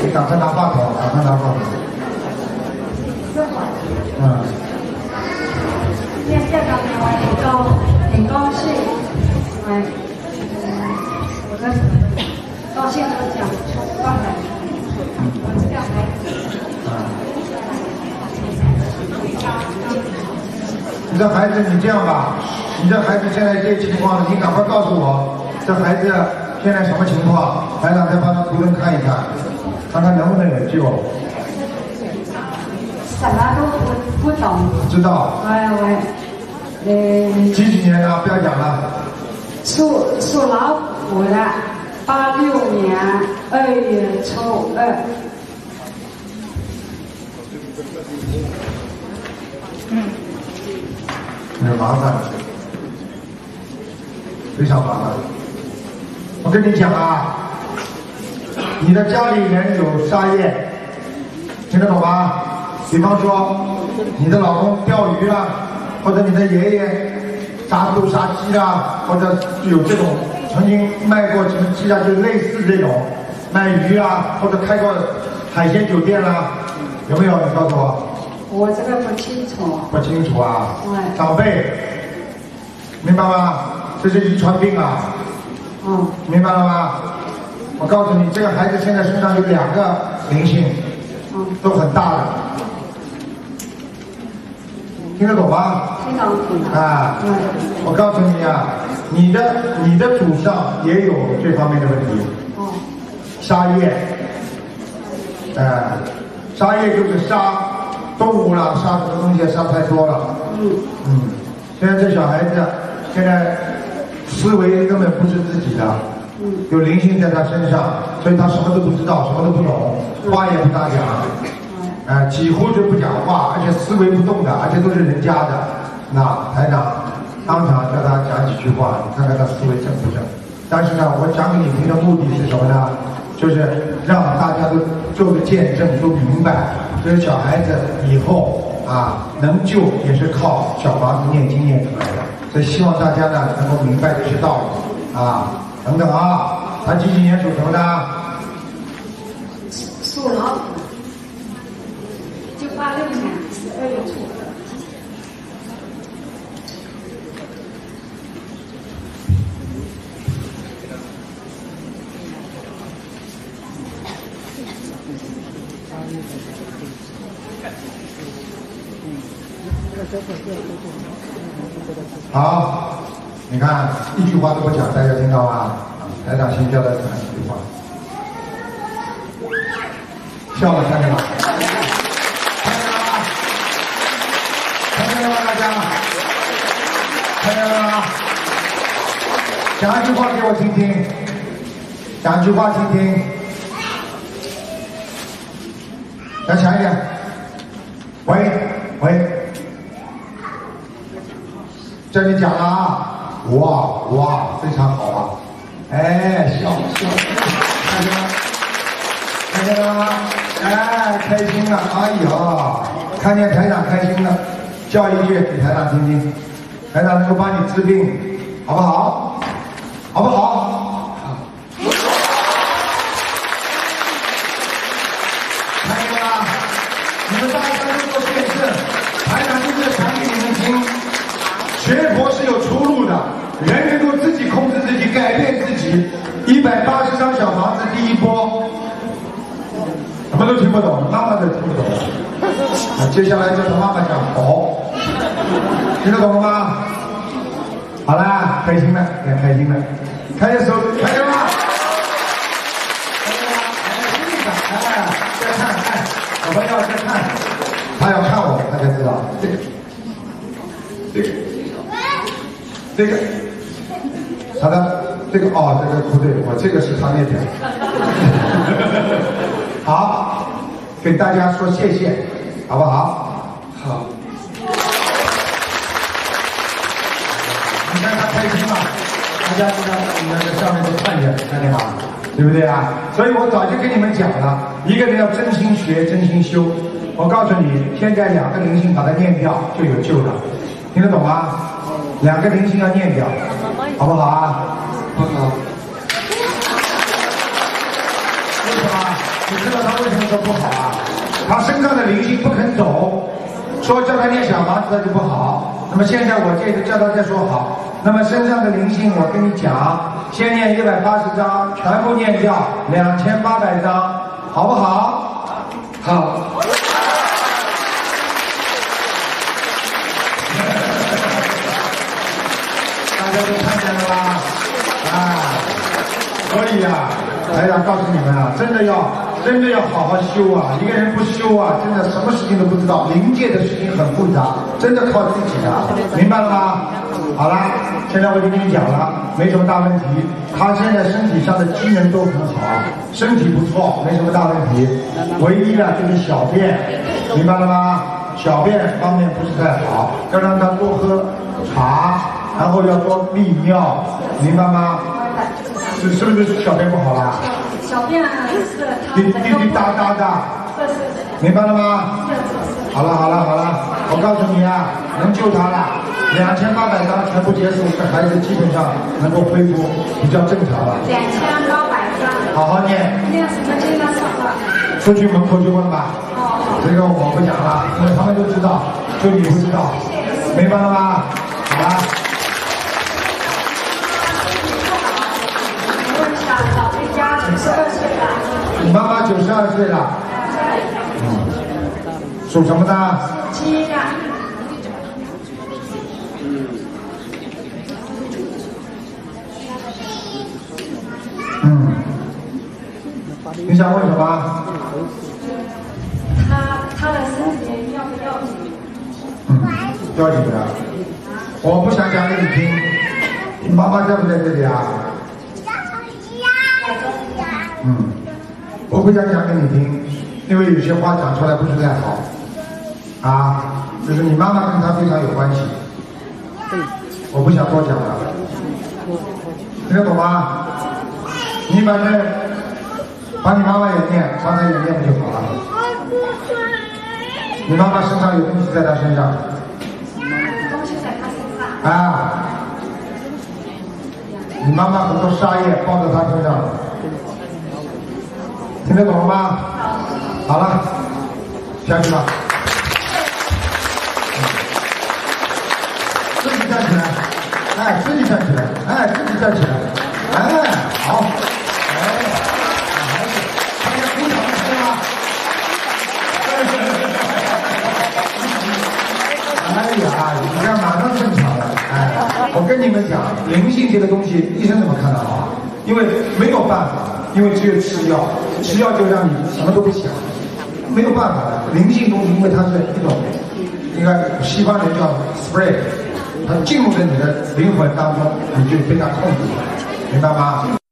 你赶快拿话筒，赶快拿话筒。 今天见到你，我很高兴，我的高兴的讲出话来，我这个孩子。 你这孩子，你这样吧，你这孩子现在这情况，你赶快告诉我，这孩子现在什么情况？台长再帮他图腾看一看，看看能不能有救。 什么都不懂。 知道。几年的？不要讲了。 属老虎的，86年2月初2。 很麻烦，非常麻烦。我跟你讲啊，你的家里人有杀业，听得懂吗？比方说，你的老公钓鱼啦，或者你的爷爷杀猪杀鸡啦，或者有这种曾经卖过什么鸡啊，就类似这种卖鱼啊，或者开过海鲜酒店啦，有没有？你告诉我。 我这个不清楚。 不清楚啊。长辈，明白吗？这是遗传病啊。明白了吗？我告诉你，这个孩子现在身上有2个灵性，都很大的。听得懂吗？ 听懂。 我告诉你啊，你的祖上也有这方面的问题。杀业。杀业就是杀动物啦，杀什么东西杀太多了。现在这小孩子现在思维根本不是自己的，有灵性在他身上，所以他什么都不知道，什么都不懂，话也不大讲，几乎就不讲话，而且思维不动的，而且都是人家的。那台长当场叫他讲几句话，你看看他思维正不正？但是呢，我讲给你听的目的是什么呢？就是让大家都做个见证，都明白，这个小孩子以后能救也是靠小房子念经念出来的。所以希望大家呢能够明白这些道理等等啊。他几年属什么的？ 属老虎，就86年12月初2。 好，你看一句话都不讲，大家听到吗？台长先教他讲一句话，笑了，看见吗？看见了吗？大家？看见了吗？讲一句话给我听听，讲一句话听听，再强一点。喂。这里讲了啊，哇，非常好啊，笑，看见了吗？开心了，哎呀，看见台长开心了，叫一句给台长听听，台长能够帮你治病，好不好？好不好？看见了吗？你们大家都做见证，台长就是讲给你们听。学佛是有出路的，人能够自己控制自己，改变自己。180张小房子第一波，什么都听不懂，妈妈都听不懂。接下来就和妈妈讲佛，听得懂了吗？好啦，开心了，开心了，开下手，开心吗？再看，小朋友再看，他要看我，他才知道这个，好的，这个不对，我这个是他那边。好，给大家说谢谢，好不好？好。你看他开心吗？大家知道你们在上面都看见吗？对不对啊？所以我早就跟你们讲了，一个人要真心学，真心修。我告诉你，现在2个灵性把它念掉就有救了，听得懂吗？2个灵性要念掉，好不好啊？不好。为什么？ 你知道他为什么说不好啊？他身上的灵性不肯走，说叫他念小房子他就不好。那么现在我这个叫他再说好。那么身上的灵性，我跟你讲，先念180章，全部念掉2800章，好不好？好。大家都看见了吧？所以啊，台长告诉你们啊，真的要好好修啊！一个人不修啊，真的什么事情都不知道。灵界的事情很复杂，真的靠自己的，明白了吗？好了，现在我就跟你讲了，没什么大问题。他现在身体上的机能都很好，身体不错，没什么大问题。唯一的就是小便，明白了吗？小便方面不是太好，要让他多喝茶，然后要多利尿，明白吗？是不是小便不好啦？ 小便是滴滴答答的，明白了吗？好了，我告诉你啊，能救他了，2800章全部结束，这孩子基本上能够恢复比较正常了。 2800章。 好好念。 念什么经呢？ 出去门口去问吧。这个我不讲了，因为他们都知道，就你不知道，明白了吗？好了。 老人家92岁了。 你妈妈92岁了。属什么的？ 属鸡的。 你想问什么？ 他的身体要不要紧？ 要紧的。我不想讲给你听。你妈妈在不在这里啊？我不想讲给你听，因为有些话讲出来不是太好啊，就是你妈妈跟她非常有关系，我不想多讲了，听得懂吗？你反正把你妈妈也念，把她也念不就好了？你妈妈身上有东西在她身上， 东西在她身上啊，你妈妈很多杀业报在她身上了。听得懂了吗？好了，下去吧。自己站起来，自己站起来，自己站起来，好，孩子，大家鼓掌是吗？你这样马上正常了。我跟你们讲，灵性这个东西，医生怎么看得好？因为没有办法。因为只有吃药，吃药就让你什么都不想，没有办法的。灵性东西，因为它是一种，应该西方人叫 spray， 它进入了你的灵魂当中，你就被它控制了，明白吗？